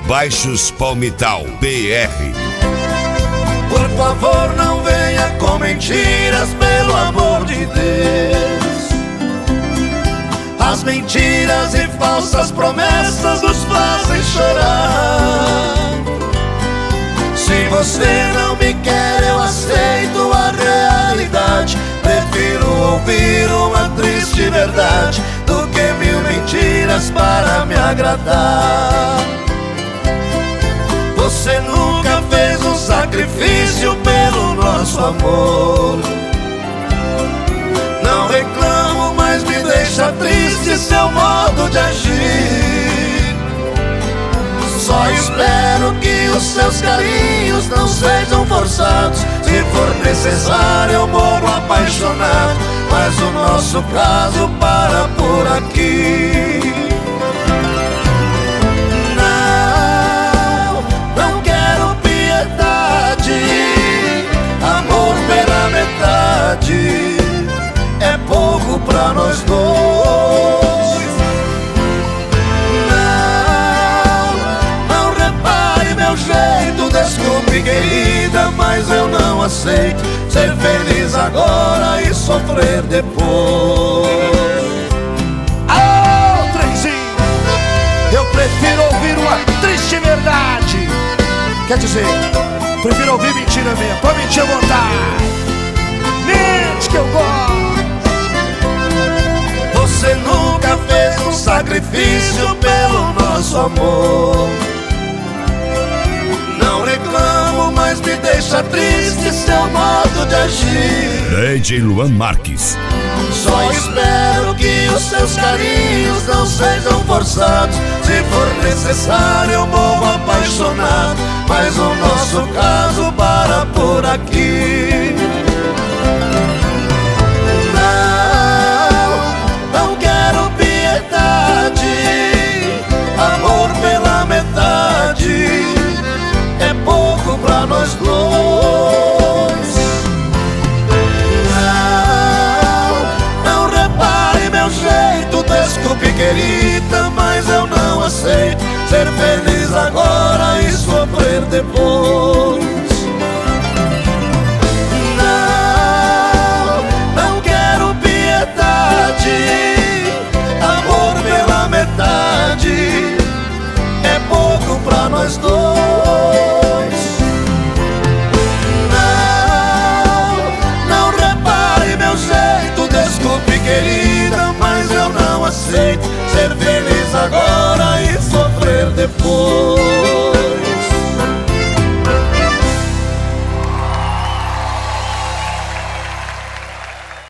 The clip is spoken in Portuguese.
Baixos Palmital BR. Por favor, não venha com mentiras, pelo amor de Deus. As mentiras e falsas promessas nos fazem chorar. Se você não me quer, eu aceito a realidade. Prefiro ouvir uma triste verdade do que mil mentiras para me agradar. Você nunca fez um sacrifício pelo nosso amor. Não reclamo, mas me deixa triste seu modo de agir. Só espero que os seus carinhos não sejam forçados. Se for necessário eu morro apaixonado, mas o nosso caso para por aqui. Não quero piedade, amor pela metade é pouco pra nós dois. Não repare meu jeito, desculpe querida, mas eu não aceito ser feliz agora e sofrer depois. Alô, trenzinho, eu prefiro ouvir uma triste verdade. Quer dizer, prefiro ouvir mentira mesmo, pode mentir à vontade. Mente que eu gosto. Você nunca fez um sacrifício pelo nosso amor. Não reclamo, mas me deixa triste seu modo de agir. DJ Luan Marques. Só espero que os seus carinhos não sejam forçados. Se for necessário eu morro apaixonado, mas o nosso caso para por aqui. Não quero piedade, amor pela metade é pouco pra nós dois. Não repare meu jeito, desculpe querida, mas eu não aceito ser feliz agora e sofrer depois. Não quero piedade, amor pela metade é pouco pra nós dois. Não repare meu jeito, desculpe querida, mas eu não aceito ser feliz